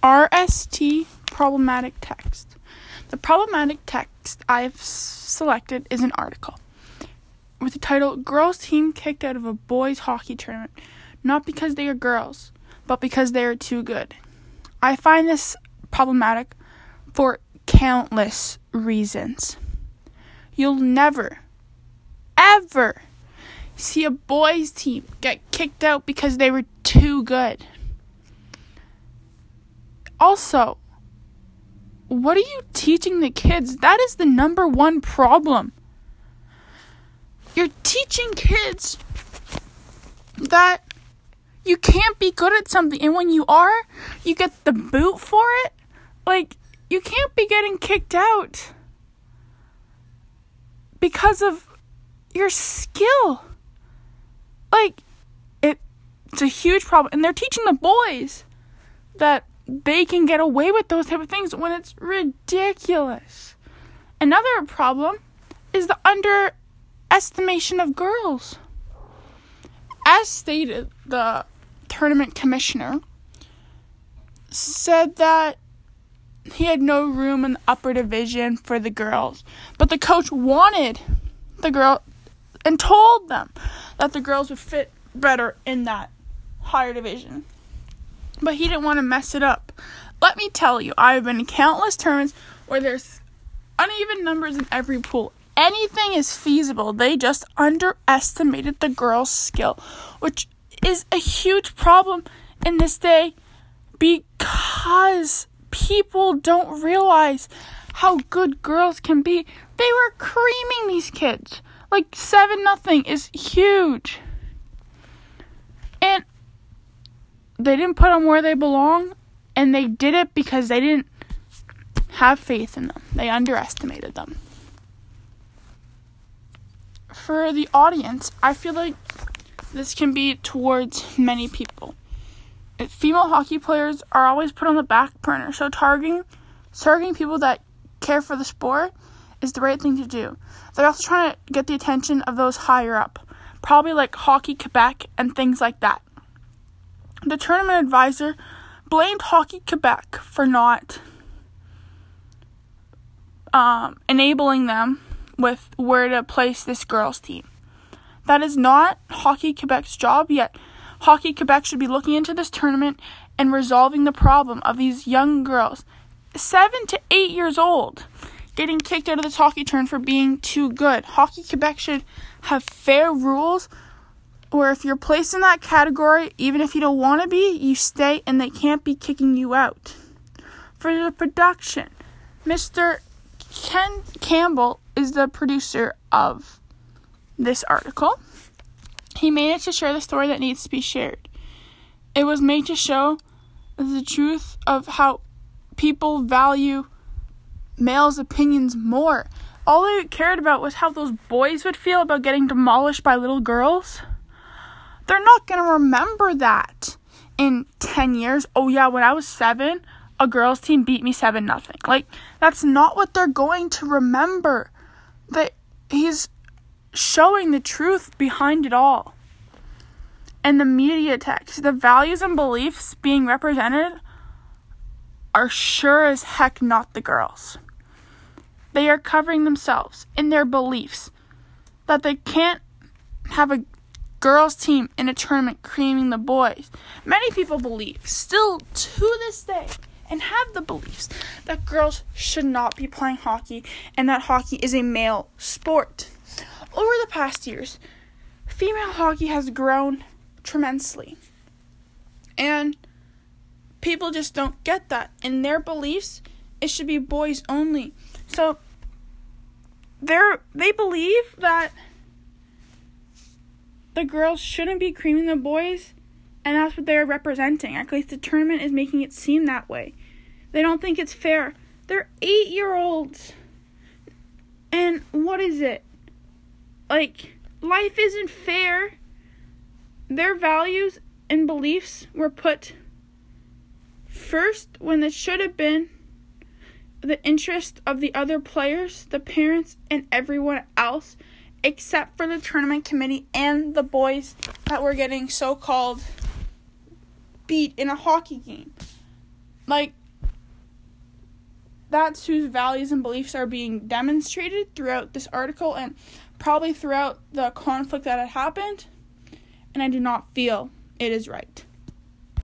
RST problematic text. The problematic text I've selected is an article with the title, Girls Team Kicked Out of a Boys Hockey Tournament, Not Because They Are Girls, but Because They Are Too Good. I find this problematic for countless reasons. You'll never, ever see a boys team get kicked out because they were too good. Also, what are you teaching the kids? That is the number one problem. You're teaching kids that you can't be good at something, and when you are, you get the boot for it. Like, you can't be getting kicked out because of your skill. Like, it's a huge problem. And they're teaching the boys that they can get away with those type of things when it's ridiculous. Another problem is the underestimation of girls. As stated, the tournament commissioner said that he had no room in the upper division for the girls. But the coach wanted the girl and told them that the girls would fit better in that higher division. But he didn't want to mess it up. Let me tell you, I've been in countless tournaments where there's uneven numbers in every pool. Anything is feasible. They just underestimated the girls' skill, which is a huge problem in this day because people don't realize how good girls can be. They were creaming these kids. Like 7-0 is huge. And they didn't put them where they belong, and they did it because they didn't have faith in them. They underestimated them. For the audience, I feel like this can be towards many people. Female hockey players are always put on the back burner, so targeting people that care for the sport is the right thing to do. They're also trying to get the attention of those higher up, probably like Hockey Quebec and things like that. The tournament advisor blamed Hockey Quebec for not enabling them with where to place this girls' team. That is not Hockey Quebec's job yet. Hockey Quebec should be looking into this tournament and resolving the problem of these young girls, 7 to 8 years old, getting kicked out of this hockey tournament for being too good. Hockey Quebec should have fair rules where if you're placed in that category, even if you don't want to be, you stay and they can't be kicking you out. For the production, Mr. Ken Campbell is the producer of this article. He made it to share the story that needs to be shared. It was made to show the truth of how people value males' opinions more. All they cared about was how those boys would feel about getting demolished by little girls. They're not going to remember that in 10 years. Oh yeah, when I was 7, a girls' team beat me 7-0. Like, that's not what they're going to remember. That he's showing the truth behind it all. And the media text, the values and beliefs being represented are sure as heck not the girls. They are covering themselves in their beliefs that they can't have a girls' team in a tournament creaming the boys. Many people believe, still to this day, and have the beliefs that girls should not be playing hockey and that hockey is a male sport. Over the past years, female hockey has grown tremendously. And people just don't get that. In their beliefs, it should be boys only. So they believe that the girls shouldn't be creaming the boys, and that's what they're representing. At least the tournament is making it seem that way. They don't think it's fair. They're 8-year-olds. And what is it? Like, life isn't fair. Their values and beliefs were put first when it should have been the interest of the other players, the parents, and everyone else, except for the tournament committee and the boys that were getting so-called beat in a hockey game. like, that's whose values and beliefs are being demonstrated throughout this article and probably throughout the conflict that had happened, and I do not feel it is right.